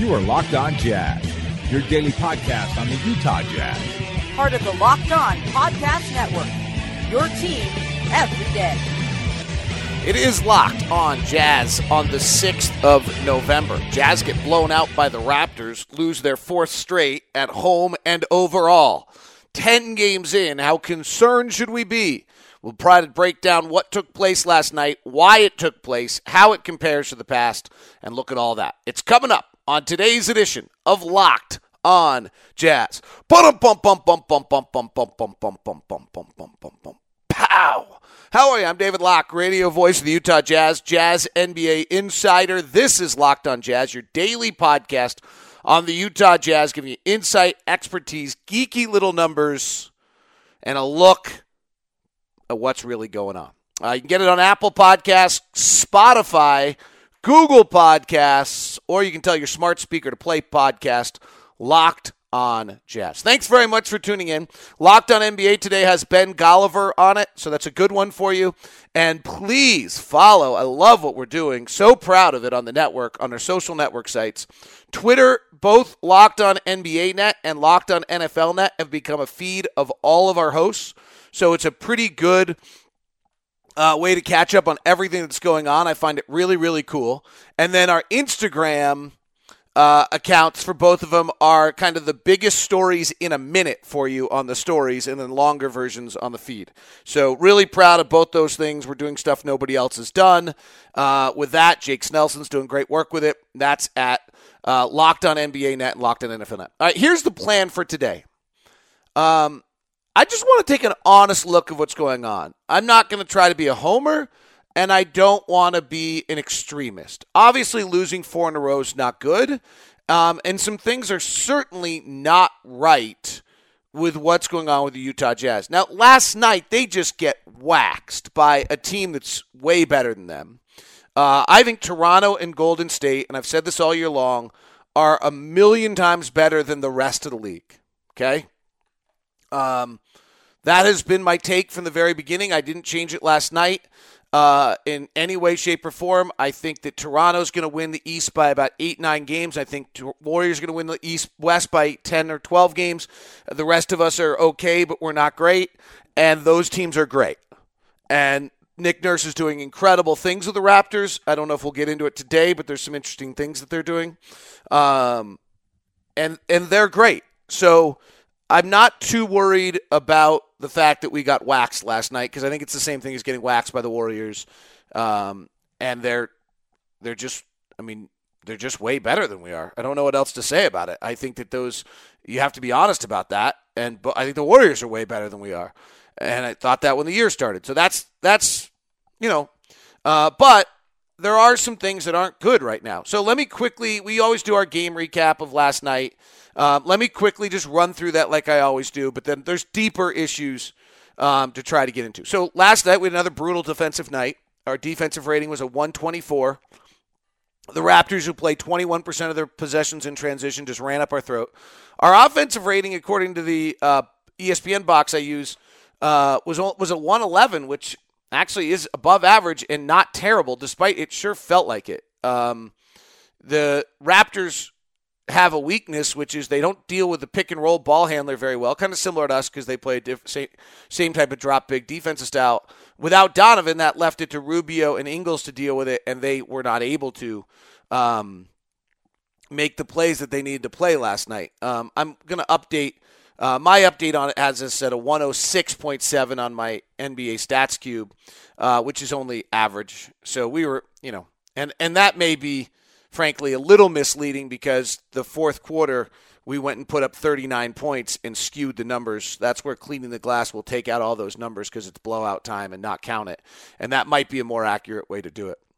You are Locked On Jazz, your daily podcast on the Utah Jazz. Part of the Locked On Podcast Network, your team every day. It is Locked On Jazz on the 6th of November. Jazz get blown out by the Raptors, lose their fourth straight at home and overall. 10 games in, how concerned should we be? We'll try to break down what took place last night, why it took place, how it compares to the past, and look at all that. It's coming up on today's edition of Locked On Jazz. Pow! How are you? I'm David Locke, radio voice of the Utah Jazz, Jazz NBA insider. This is Locked On Jazz, your daily podcast on the Utah Jazz, giving you insight, expertise, geeky little numbers, and a look at what's really going on. You can get it on Apple Podcasts, Spotify, Google Podcasts, or you can tell your smart speaker to play podcast Locked On Jazz. Thanks very much for tuning in. Locked On NBA today has Ben Golliver on it, so that's a good one for you. And please follow. I love what we're doing. So proud of it on the network, on our social network sites. Twitter, both Locked On NBA Net and Locked On NFL Net have become a feed of all of our hosts. So it's a pretty good way to catch up on everything that's going on. I find it really, really cool. And then our Instagram accounts for both of them are kind of the biggest stories in a minute for you on the stories and then longer versions on the feed. So really proud of both those things. We're doing stuff nobody else has done. With that, Jake Snelson's doing great work with it. That's at Locked On NBA Net and Locked On NFL Net. All right, here's the plan for today. I just want to take an honest look at what's going on. I'm not going to try to be a homer, and I don't want to be an extremist. Obviously, losing 4 in a row is not good, and some things are certainly not right with what's going on with the Utah Jazz. Now, last night, they just get waxed by a team that's way better than them. I think Toronto and Golden State, and I've said this all year long, are a million times better than the rest of the league, okay? That has been my take from the very beginning. I didn't change it last night in any way, shape, or form. I think that Toronto's going to win the East by about 8-9 games. I think Warriors are going to win the West by 10 or 12 games. The rest of us are okay, but we're not great. And those teams are great. And Nick Nurse is doing incredible things with the Raptors. I don't know if we'll get into it today, but there's some interesting things that they're doing. And they're great. So I'm not too worried about the fact that we got waxed last night because I think it's the same thing as getting waxed by the Warriors. And they're just way better than we are. I don't know what else to say about it. I think that you have to be honest about that. But I think the Warriors are way better than we are. And I thought that when the year started. So that's but there are some things that aren't good right now. So let me quickly, we always do our game recap of last night. Let me quickly just run through that like I always do, but then there's deeper issues to try to get into. So last night we had another brutal defensive night. Our defensive rating was a 124. The Raptors, who played 21% of their possessions in transition, just ran up our throat. Our offensive rating, according to the ESPN box I use, was a 111, which actually is above average and not terrible, despite it sure felt like it. The Raptors have a weakness, which is they don't deal with the pick-and-roll ball handler very well, kind of similar to us because they play same type of drop-big defensive style. Without Donovan, that left it to Rubio and Ingles to deal with it, and they were not able to make the plays that they needed to play last night. I'm going to update. My update on it has us at a 106.7 on my NBA Stats Cube, which is only average. So we were, and that may be, frankly, a little misleading because the fourth quarter we went and put up 39 points and skewed the numbers. That's where cleaning the glass will take out all those numbers because it's blowout time and not count it. And that might be a more accurate way to do it.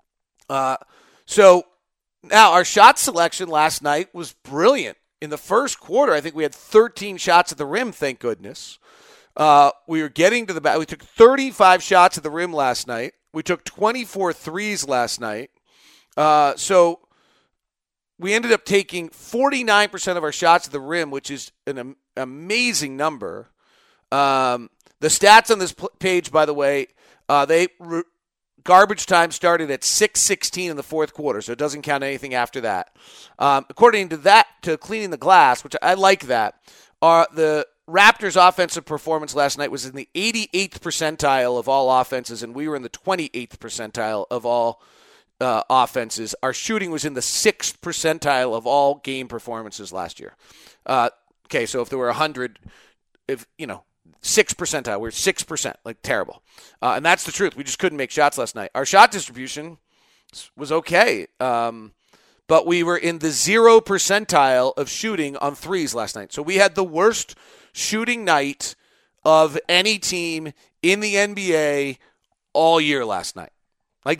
So now our shot selection last night was brilliant. In the first quarter, I think we had 13 shots at the rim, thank goodness. We were getting to the back. We took 35 shots at the rim last night. We took 24 threes last night. So we ended up taking 49% of our shots at the rim, which is an amazing number. The stats on this page, by the way, they garbage time started at 6:16 in the fourth quarter, so it doesn't count anything after that. According to that, to cleaning the glass, which I like that, the Raptors' offensive performance last night was in the 88th percentile of all offenses, and we were in the 28th percentile of all offenses. Our shooting was in the 6th percentile of all game performances last year. Okay, so if there were 100, 6th percentile, we're 6%, like terrible. And that's the truth. We just couldn't make shots last night. Our shot distribution was okay, but we were in the 0 percentile of shooting on threes last night. So we had the worst shooting night of any team in the NBA all year last night. Like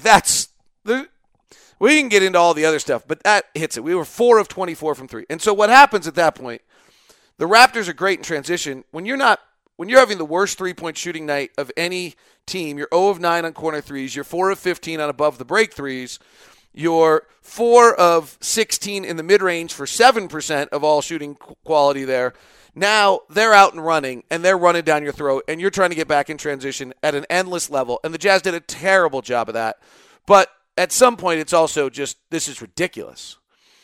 we can get into all the other stuff, but that hits it. We were 4 of 24 from three. And so what happens at that point, the Raptors are great in transition. When you're having the worst three-point shooting night of any team, you're 0 of 9 on corner threes, you're 4 of 15 on above the break threes, you're 4 of 16 in the mid-range for 7% of all shooting quality there. Now they're out and running, and they're running down your throat, and you're trying to get back in transition at an endless level. And the Jazz did a terrible job of that. But at some point, it's also just, this is ridiculous.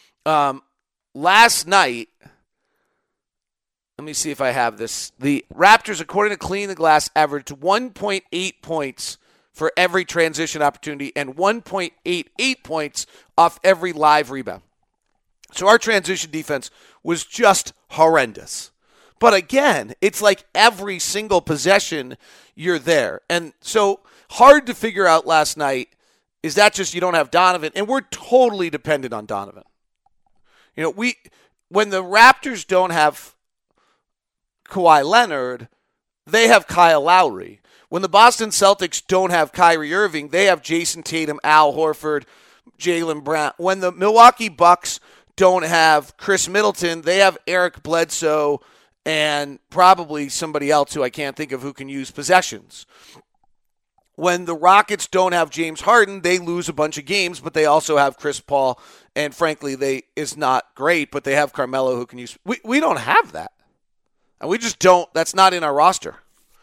Last night, let me see if I have this. The Raptors, according to Clean the Glass, averaged 1.8 points for every transition opportunity and 1.88 points off every live rebound. So our transition defense was just horrendous. But again, it's like every single possession you're there. And so hard to figure out last night, is that just you don't have Donovan? And we're totally dependent on Donovan. When the Raptors don't have Kawhi Leonard, they have Kyle Lowry. When the Boston Celtics don't have Kyrie Irving, they have Jason Tatum, Al Horford, Jaylen Brown. When the Milwaukee Bucks don't have Chris Middleton, they have Eric Bledsoe and probably somebody else who I can't think of who can use possessions. When the Rockets don't have James Harden, they lose a bunch of games, but they also have Chris Paul, and frankly, is not great, but they have Carmelo who can use. We don't have that. And we just don't. That's not in our roster.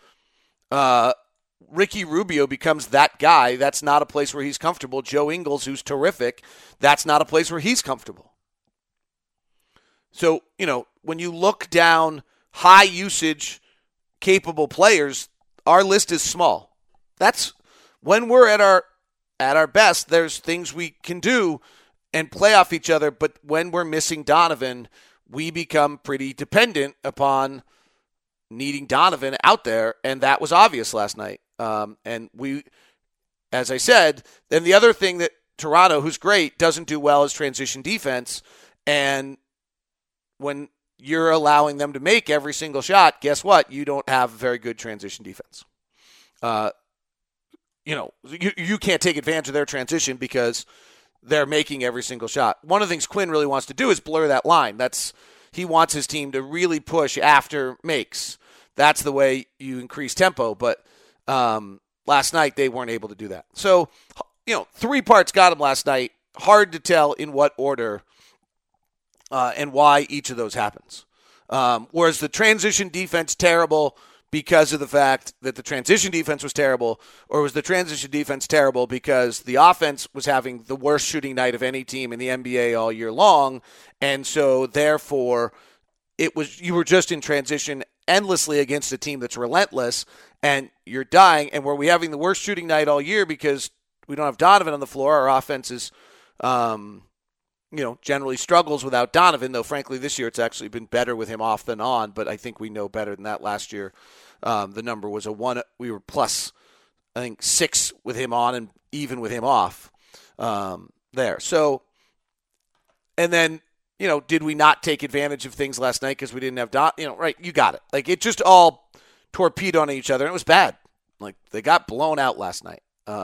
Ricky Rubio becomes that guy. That's not a place where he's comfortable. Joe Ingles, who's terrific, that's not a place where he's comfortable. So, when you look down high usage, capable players, our list is small. That's when we're at our best, there's things we can do and play off each other. But when we're missing Donovan, we become pretty dependent upon needing Donovan out there, and that was obvious last night. And we, as I said, then the other thing that Toronto, who's great, doesn't do well is transition defense. And when you're allowing them to make every single shot, guess what? You don't have very good transition defense. You can't take advantage of their transition because they're making every single shot. One of the things Quinn really wants to do is blur that line. He wants his team to really push after makes. That's the way you increase tempo. But last night they weren't able to do that. So, 3 parts got him last night. Hard to tell in what order and why each of those happens. Whereas the transition defense terrible because of the fact that the transition defense was terrible, or was the transition defense terrible because the offense was having the worst shooting night of any team in the NBA all year long, and so therefore you were just in transition endlessly against a team that's relentless, and you're dying, and were we having the worst shooting night all year because we don't have Donovan on the floor? Our offense is generally struggles without Donovan, though frankly this year it's actually been better with him off than on, but I think we know better than that. Last year the number was a 1. We were plus, I think, 6 with him on and even with him off there. So, and then, did we not take advantage of things last night because we didn't have right, you got it. Like, it just all torpedoed on each other, and it was bad. Like, they got blown out last night.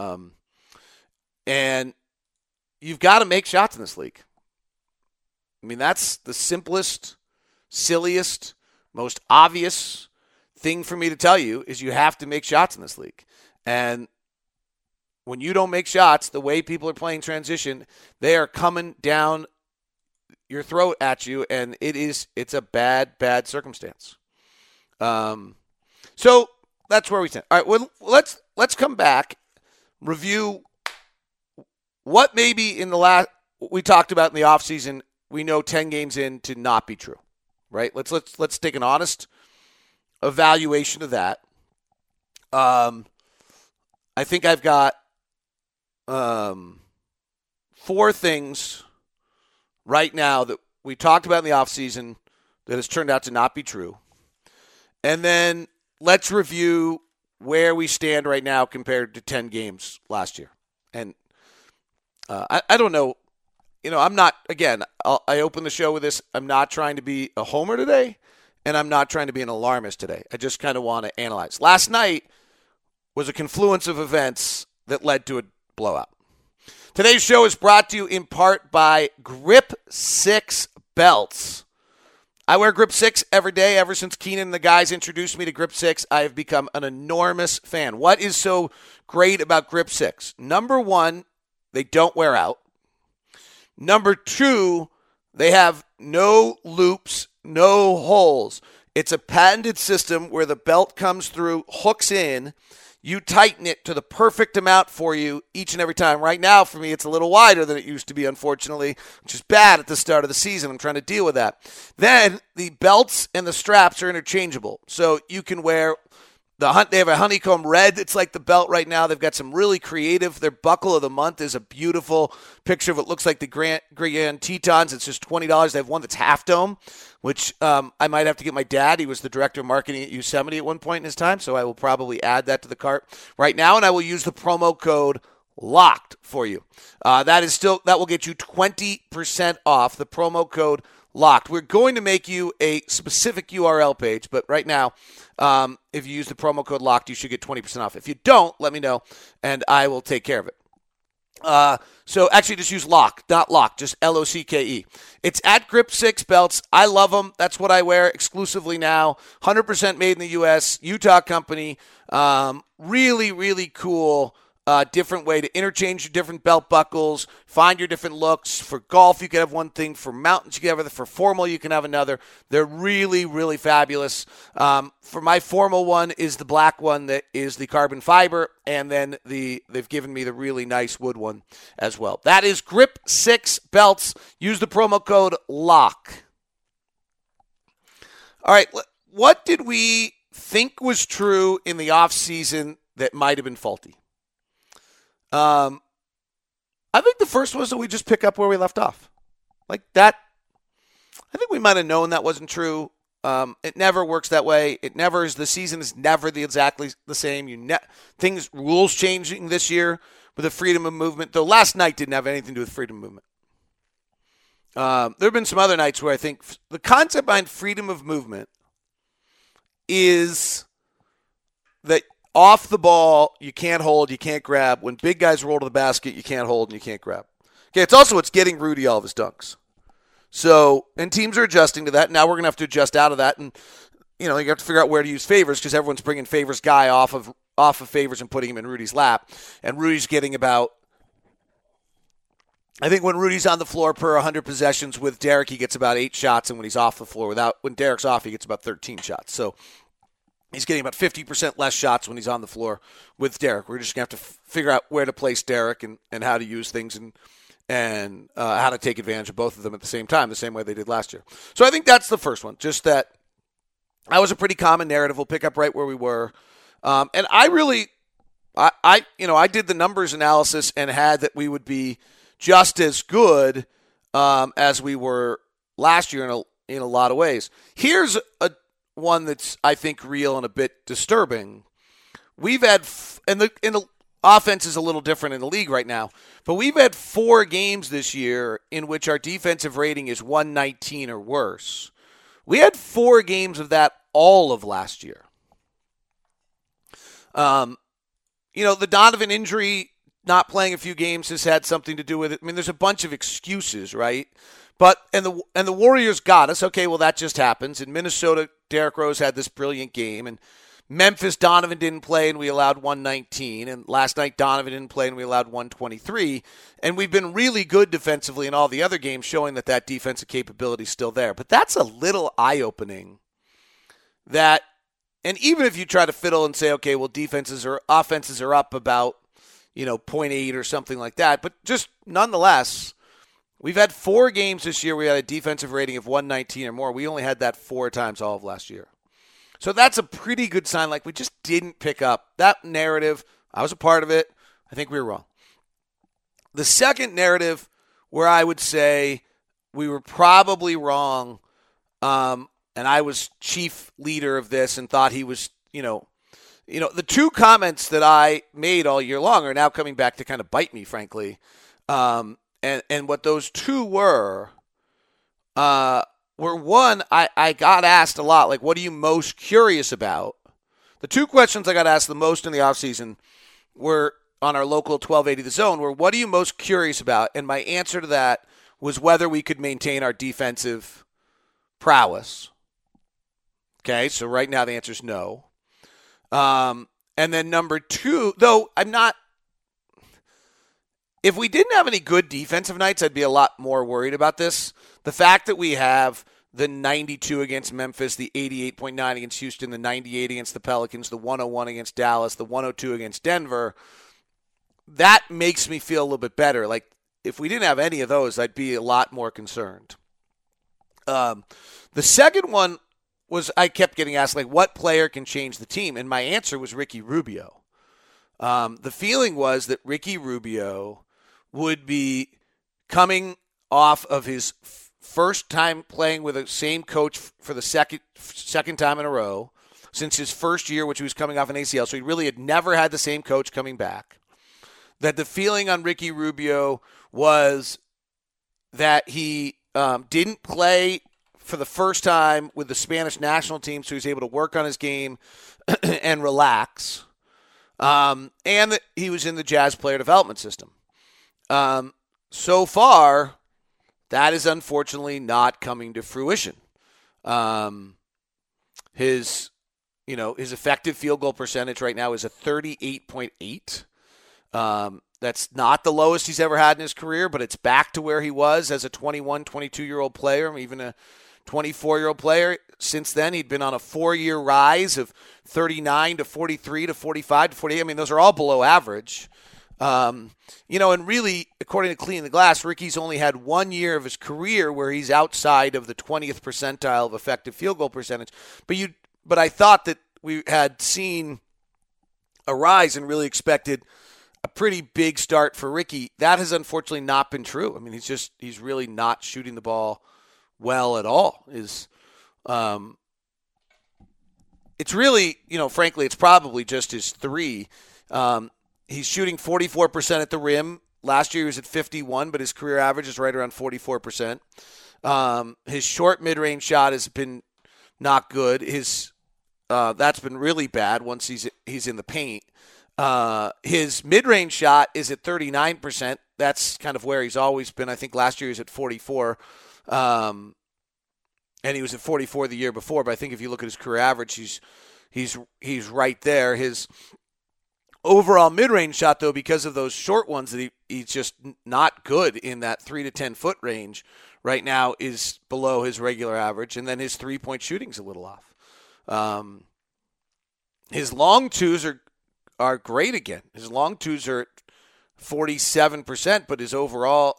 And you've got to make shots in this league. I mean, that's the simplest, silliest, most obvious thing for me to tell you is you have to make shots in this league. And when you don't make shots, the way people are playing transition, they are coming down your throat at you, and it's a bad, bad circumstance. So that's where we stand. All right, well, let's come back, review what maybe in the last we talked about in the offseason, we know 10 games in to not be true, right? Let's take an honest evaluation of that. I think I've got 4 things right now that we talked about in the offseason that has turned out to not be true. And then let's review where we stand right now compared to 10 games last year. And I don't know. I'm not, again, I open the show with this. I'm not trying to be a homer today, and I'm not trying to be an alarmist today. I just kind of want to analyze. Last night was a confluence of events that led to a blowout. Today's show is brought to you in part by Grip 6 belts. I wear Grip 6 every day. Ever since Keenan and the guys introduced me to Grip 6, I have become an enormous fan. What is so great about Grip 6? Number one, they don't wear out. Number two, they have no loops, no holes. It's a patented system where the belt comes through, hooks in, you tighten it to the perfect amount for you each and every time. Right now, for me, it's a little wider than it used to be, unfortunately, which is bad at the start of the season. I'm trying to deal with that. Then the belts and the straps are interchangeable. So you can wear they have a honeycomb red. It's like the belt right now. They've got some really creative. Their buckle of the month is a beautiful picture of what looks like the Grand Tetons. It's just $20. They have one that's half dome, which I might have to get my dad. He was the director of marketing at Yosemite at one point in his time, so I will probably add that to the cart right now, and I will use the promo code LOCKED for you. That will get you 20% off. The promo code LOCKED. We're going to make you a specific URL page, but right now, if you use the promo code LOCKED, you should get 20% off. If you don't, let me know, and I will take care of it. So actually just use LOCK, not LOCK, just LOCKE. It's at Grip 6 belts. I love them. That's what I wear exclusively now. 100% made in the U.S., Utah company. Really, really cool. Different way to interchange your different belt buckles, find your different looks. For golf, you can have one thing. For mountains, you can have another. For formal, you can have another. They're really, really fabulous. For my formal one is the black one that is the carbon fiber, and then they've given me the really nice wood one as well. That is Grip 6 belts. Use the promo code LOCK. All right, what did we think was true in the offseason that might have been faulty? I think the first was that we just pick up where we left off. Like that, I think we might have known that wasn't true. It never works that way. The season is never exactly the same. Rules changing this year with the freedom of movement, though last night didn't have anything to do with freedom of movement. There have been some other nights where I think the concept behind freedom of movement is that off the ball, you can't hold, you can't grab. When big guys roll to the basket, you can't hold and you can't grab. Okay, it's also what's getting Rudy all of his dunks. So, and teams are adjusting to that. Now we're going to have to adjust out of that. And, you have to figure out where to use Favors because everyone's bringing Favors guy off of Favors and putting him in Rudy's lap. And Rudy's getting about, I think when Rudy's on the floor per 100 possessions with Derek, he gets about 8 shots. And when he's off the floor, when Derek's off, he gets about 13 shots. So, he's getting about 50% less shots when he's on the floor with Derek. We're just going to have to figure out where to place Derek and how to use things and how to take advantage of both of them at the same time, the same way they did last year. So I think that's the first one, just that was a pretty common narrative. We'll pick up right where we were. And I really, I did the numbers analysis and had that we would be just as good as we were last year in a lot of ways. Here's one that's, I think, real and a bit disturbing. We've had, and the offense is a little different in the league right now, but we've had 4 games this year in which our defensive rating is 119 or worse. We had 4 games of that all of last year. The Donovan injury, not playing a few games, has had something to do with it. I mean, there's a bunch of excuses, right? But and the Warriors got us. Okay, well, that just happens. In Minnesota, Derrick Rose had this brilliant game. And Memphis, Donovan didn't play, and we allowed 119. And last night, Donovan didn't play, and we allowed 123. And we've been really good defensively in all the other games, showing that defensive capability is still there. But that's a little eye-opening. And even if you try to fiddle and say, okay, well, offenses are up about, 0.8 or something like that. But just nonetheless, we've had 4 games this year. We had a defensive rating of 119 or more. We only had that 4 times all of last year. So that's a pretty good sign. Like, we just didn't pick up that narrative. I was a part of it. I think we were wrong. The second narrative where I would say we were probably wrong, and I was chief leader of this and thought he was, the 2 comments that I made all year long are now coming back to kind of bite me, frankly. And what those 2 were one, I got asked a lot, like, what are you most curious about? The 2 questions I got asked the most in the offseason were on our local 1280 The Zone were, what are you most curious about? And my answer to that was whether we could maintain our defensive prowess. Okay, so right now the answer is no. And then number 2, though if we didn't have any good defensive nights, I'd be a lot more worried about this. The fact that we have the 92 against Memphis, the 88.9 against Houston, the 98 against the Pelicans, the 101 against Dallas, the 102 against Denver, that makes me feel a little bit better. Like, if we didn't have any of those, I'd be a lot more concerned. The second one was, I kept getting asked, like, what player can change the team? And my answer was Ricky Rubio. The feeling was that Ricky Rubio would be coming off of his first time playing with the same coach for the second time in a row since his first year, which he was coming off an ACL. So he really had never had the same coach coming back. That the feeling on Ricky Rubio was that he didn't play for the first time with the Spanish national team, so he was able to work on his game and relax. And that he was in the Jazz player development system. So far, that is unfortunately not coming to fruition. His effective field goal percentage right now is a 38.8. That's not the lowest he's ever had in his career, but it's back to where he was as a 21, 22-year-old player, even a 24-year-old player. Since then, he'd been on a 4-year rise of 39 to 43 to 45 to 48. I mean, those are all below average. And really, according to Clean the Glass, Ricky's only had 1 year of his career where he's outside of the 20th percentile of effective field goal percentage. But I thought that we had seen a rise and really expected a pretty big start for Ricky. That has unfortunately not been true. I mean, he's really not shooting the ball well at all. It's really, frankly, it's probably just his 3. He's shooting 44% at the rim. Last year he was at 51, but his career average is right around 44%. His short mid-range shot has been not good. That's been really bad once he's in the paint. His mid-range shot is at 39%. That's kind of where he's always been. I think last year he was at 44. And he was at 44 the year before, but I think if you look at his career average, he's right there. His overall mid-range shot, though, because of those short ones that he's just not good in that 3 to 10 foot range right now, is below his regular average, and then his three-point shooting's a little off. His long twos are great again. His long twos are at 47%, but his overall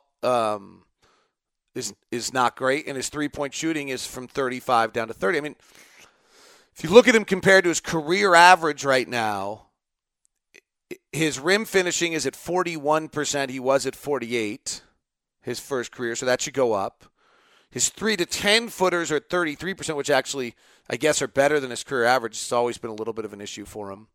is not great, and his three-point shooting is from 35 down to 30. I mean, if you look at him compared to his career average right now, his rim finishing is at 41%. He was at 48 his first career, so that should go up. His 3 to 10 footers are at 33%, which actually, I guess, are better than his career average. It's always been a little bit of an issue for him.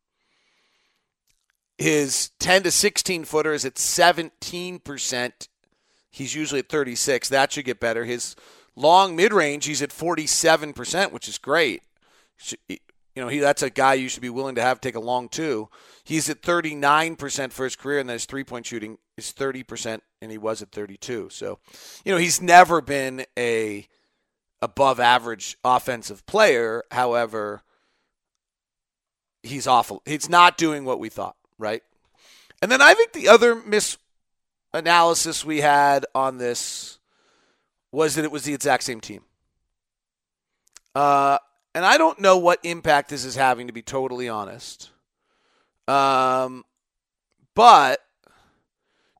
His 10 to 16 footer is at 17%. He's usually at 36. That should get better. His long mid-range, he's at 47%, which is great. That's a guy you should be willing to take a long two. He's at 39% for his career, and then his three-point shooting is 30%, and he was at 32. So, he's never been a above-average offensive player. However, he's awful. He's not doing what we thought, right? And then I think the other misanalysis we had on this was that it was the exact same team. And I don't know what impact this is having, to be totally honest. But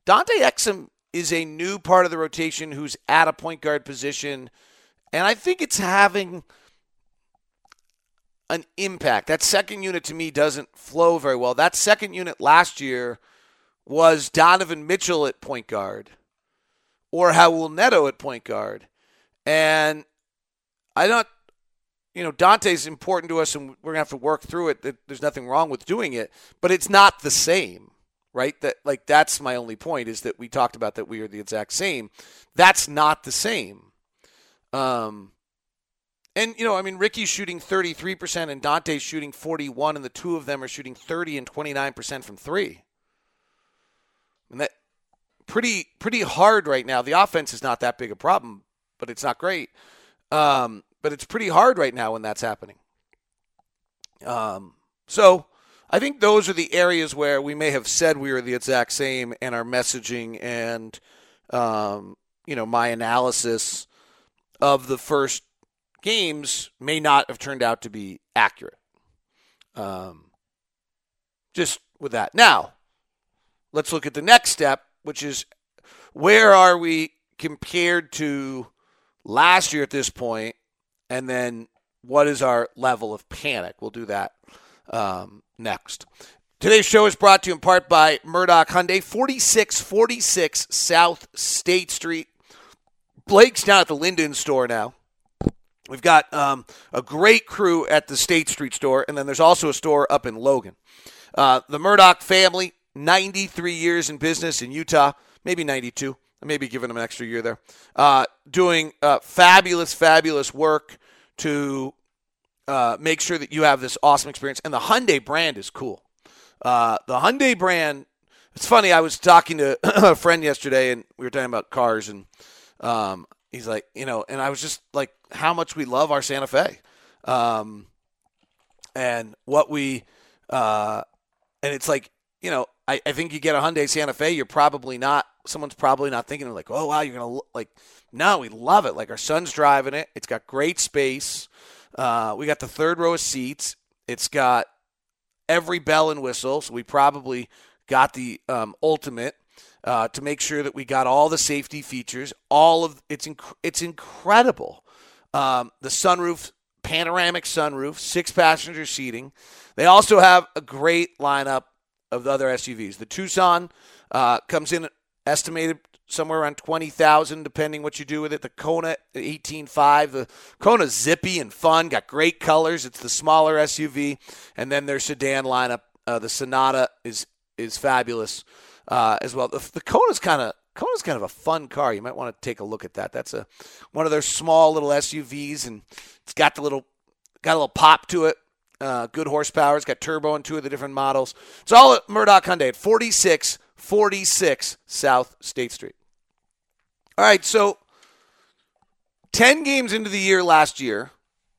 Dante Exum is a new part of the rotation who's at a point guard position, and I think it's having an impact. That second unit to me doesn't flow very well. That second unit last year was Donovan Mitchell at point guard or Raul Neto at point guard. And Dante's important to us, and we're going to have to work through it. There's nothing wrong with doing it, but it's not the same, right? That's my only point, is that we talked about that we are the exact same. That's not the same. Ricky's shooting 33% and Dante's shooting 41%, and the two of them are shooting 30 and 29% from three. And that pretty hard right now. The offense is not that big a problem, but it's not great. But it's pretty hard right now when that's happening. So I think those are the areas where we may have said we were the exact same, and our messaging and, my analysis of the first games may not have turned out to be accurate. Just with that. Now, let's look at the next step, which is where are we compared to last year at this point, and then what is our level of panic? We'll do that next. Today's show is brought to you in part by Murdoch Hyundai, 4646 South State Street. Blake's down at the Linden store now. We've got a great crew at the State Street store, and then there's also a store up in Logan. The Murdoch family, 93 years in business in Utah, maybe 92. Maybe giving them an extra year there. Doing fabulous, fabulous work to make sure that you have this awesome experience. And the Hyundai brand is cool. The Hyundai brand, it's funny, I was talking to a friend yesterday, and we were talking about cars, and he's like, and I was just like, how much we love our Santa Fe. And what we, and it's like, I think you get a Hyundai Santa Fe, someone's probably not thinking like, oh, wow, you're going to no, we love it. Like, our son's driving it. It's got great space. We got the third row of seats. It's got every bell and whistle. So we probably got the ultimate to make sure that we got all the safety features. It's incredible. The sunroof, panoramic sunroof, 6-passenger seating. They also have a great lineup of the other SUVs. The Tucson comes in estimated somewhere around $20,000, depending what you do with it. The Kona 18.5. The Kona's zippy and fun, got great colors. It's the smaller SUV, and then their sedan lineup. The Sonata is fabulous as well. The Kona's kind of a fun car. You might want to take a look at that. That's one of their small little SUVs, and it's got a little pop to it. Good horsepower. It's got turbo in two of the different models. It's all at Murdoch Hyundai at 4646 South State Street. All right, so 10 games into the year last year,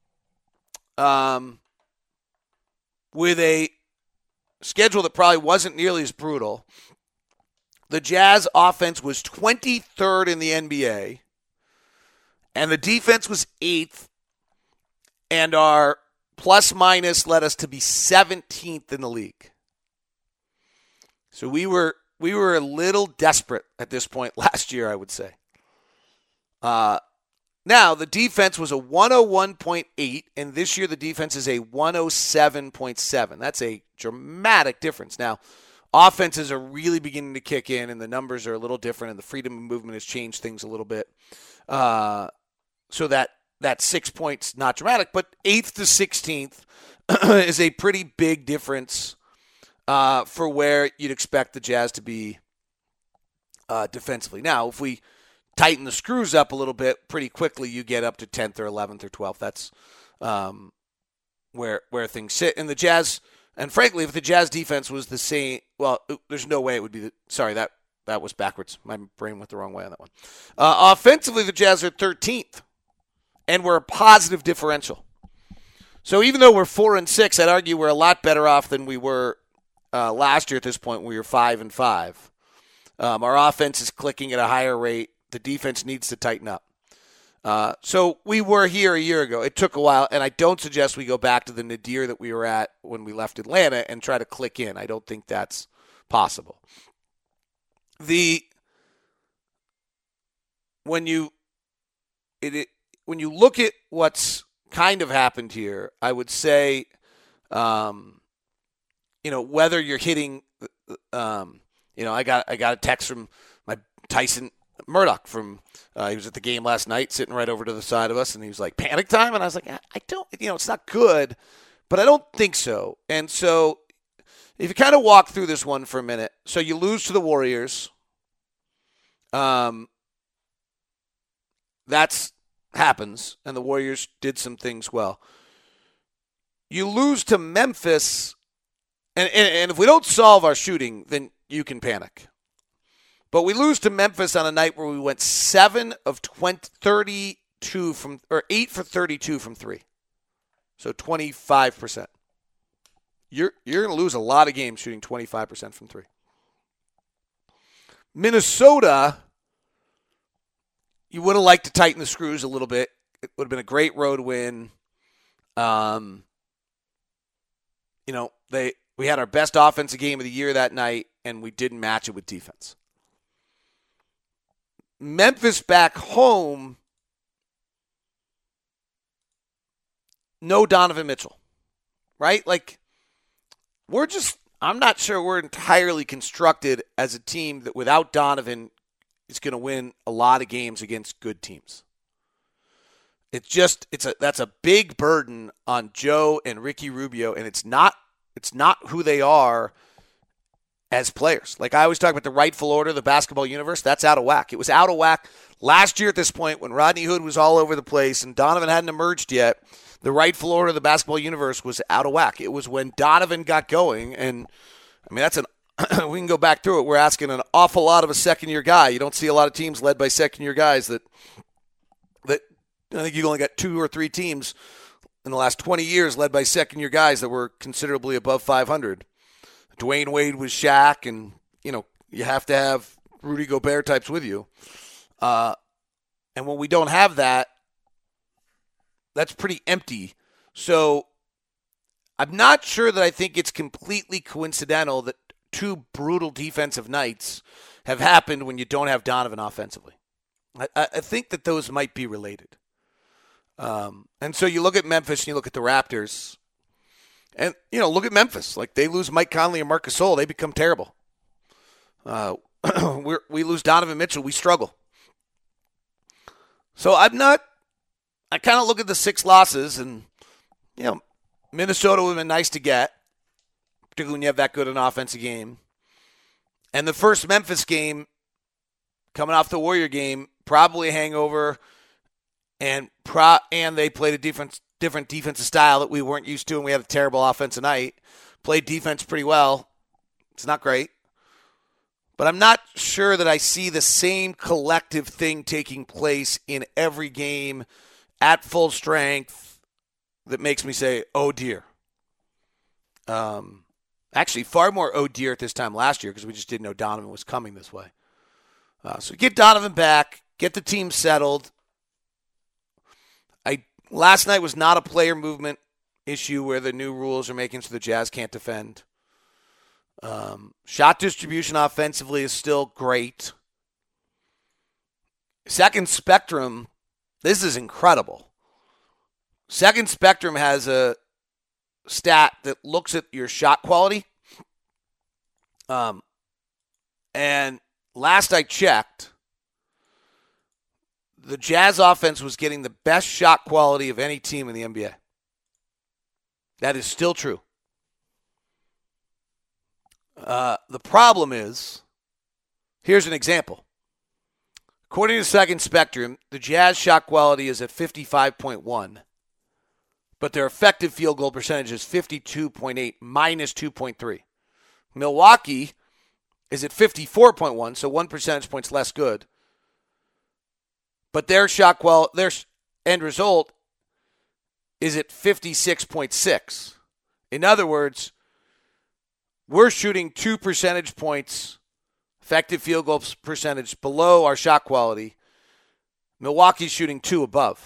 with a schedule that probably wasn't nearly as brutal, the Jazz offense was 23rd in the NBA, and the defense was 8th, and our plus-minus led us to be 17th in the league. So we were a little desperate at this point last year, I would say. Now, the defense was a 101.8, and this year the defense is a 107.7. That's a dramatic difference. Now, offenses are really beginning to kick in, and the numbers are a little different, and the freedom of movement has changed things a little bit. So that 6 points, not dramatic, but 8th to 16th is a pretty big difference for where you'd expect the Jazz to be defensively. Now, if we tighten the screws up a little bit, pretty quickly you get up to 10th or 11th or 12th. That's where things sit. And the Jazz, and frankly, if the Jazz defense was the same, well, there's no way it would be sorry, that was backwards. My brain went the wrong way on that one. Offensively, the Jazz are 13th, and we're a positive differential. So even though we're 4-6, I'd argue we're a lot better off than we were last year at this point. We were 5-5. Our offense is clicking at a higher rate. The defense needs to tighten up. So we were here a year ago. It took a while, and I don't suggest we go back to the nadir that we were at when we left Atlanta and try to click in. I don't think that's possible. when you look at what's kind of happened here, I would say, whether you're hitting, I got a text from my Tyson Murdoch from he was at the game last night, sitting right over to the side of us, and he was like, "Panic time," and I was like, "I don't, it's not good, but I don't think so." And so, if you kind of walk through this one for a minute, so you lose to the Warriors, that's happens, and the Warriors did some things well. You lose to Memphis, and if we don't solve our shooting, then you can panic. But we lose to Memphis on a night where we went 7 of 32 or 8 for 32 from 3. So 25%. You're going to lose a lot of games shooting 25% from 3. Minnesota, you would have liked to tighten the screws a little bit. It would have been a great road win. We had our best offensive game of the year that night, and we didn't match it with defense. Memphis back home, no Donovan Mitchell, right? Like, I'm not sure we're entirely constructed as a team that without Donovan is going to win a lot of games against good teams. That's a big burden on Joe and Ricky Rubio, and it's not who they are as players. Like I always talk about the rightful order of the basketball universe, that's out of whack. It was out of whack last year at this point when Rodney Hood was all over the place and Donovan hadn't emerged yet. The rightful order of the basketball universe was out of whack. It was when Donovan got going, and I mean we can go back through it. We're asking an awful lot of a second-year guy. You don't see a lot of teams led by second-year guys that I think you only got 2 or 3 teams in the last 20 years led by second-year guys that were considerably above 500. Dwayne Wade was Shaq, and, you have to have Rudy Gobert types with you. And when we don't have that, that's pretty empty. So I'm not sure that I think it's completely coincidental that 2 brutal defensive nights have happened when you don't have Donovan offensively. I think that those might be related. And so you look at Memphis and you look at the Raptors, and, look at Memphis. Like, they lose Mike Conley and Marc Gasol, they become terrible. We lose Donovan Mitchell, we struggle. So I kind of look at the 6 losses, and, Minnesota would have been nice to get, particularly when you have that good an offensive game. And the first Memphis game, coming off the Warrior game, probably a hangover, and they played a different defensive style that we weren't used to, and we had a terrible offensive night. Played defense pretty well. It's not great. But I'm not sure that I see the same collective thing taking place in every game at full strength that makes me say, oh, dear. Actually, far more oh, dear at this time last year because we just didn't know Donovan was coming this way. So get Donovan back, get the team settled. Last night was not a player movement issue where the new rules are making so the Jazz can't defend. Shot distribution offensively is still great. Second Spectrum, this is incredible. Second Spectrum has a stat that looks at your shot quality. And last I checked, the Jazz offense was getting the best shot quality of any team in the NBA. That is still true. The problem is, here's an example. According to Second Spectrum, the Jazz shot quality is at 55.1, but their effective field goal percentage is 52.8, minus 2.3. Milwaukee is at 54.1, so 1 percentage points less good. But their shot quality, their end result is at 56.6. In other words, we're shooting 2 percentage points, effective field goal percentage, below our shot quality. Milwaukee's shooting 2 above.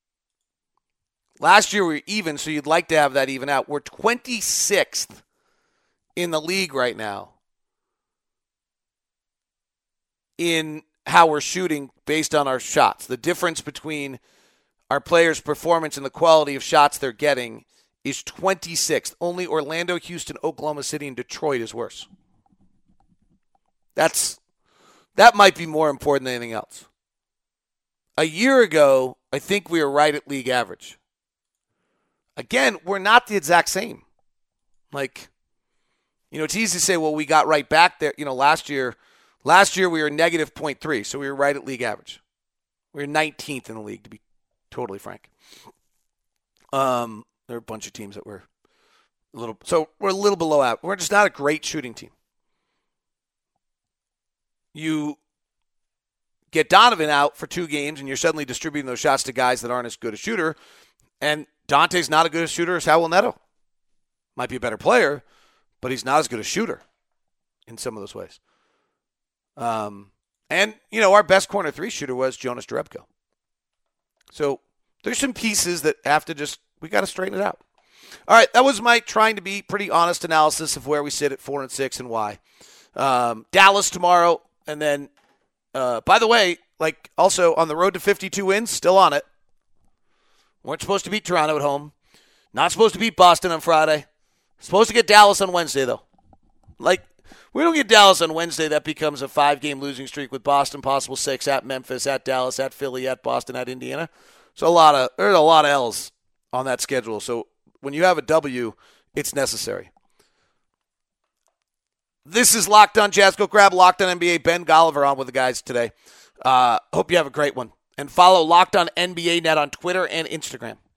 Last year we were even, so you'd like to have that even out. We're 26th in the league right now in how we're shooting based on our shots. The difference between our players' performance and the quality of shots they're getting is 26th. Only Orlando, Houston, Oklahoma City, and Detroit is worse. That might be more important than anything else. A year ago, I think we were right at league average. Again, we're not the exact same. Like, it's easy to say, well, we got right back there. Last year we were negative 0.3, so we were right at league average. We were 19th in the league, to be totally frank. There are a bunch of teams that were we're a little below average. We're just not a great shooting team. You get Donovan out for 2 games, and you're suddenly distributing those shots to guys that aren't as good a shooter, and Dante's not as good a shooter as Raul Neto. Might be a better player, but he's not as good a shooter in some of those ways. And our best corner 3 shooter was Jonas Jerebko. So there's some pieces that we got to straighten it out. All right, that was my trying to be pretty honest analysis of where we sit at 4-6 and why. Dallas tomorrow, and then, by the way, also on the road to 52 wins, still on it. Weren't supposed to beat Toronto at home. Not supposed to beat Boston on Friday. Supposed to get Dallas on Wednesday, though. We don't get Dallas on Wednesday, that becomes a 5-game losing streak with Boston, possible 6 at Memphis, at Dallas, at Philly, at Boston, at Indiana. So there's a lot of L's on that schedule. So when you have a W, it's necessary. This is Locked On Jazz. Go grab Locked On NBA. Ben Golliver on with the guys today. Hope you have a great one. And follow Locked On NBA Net on Twitter and Instagram.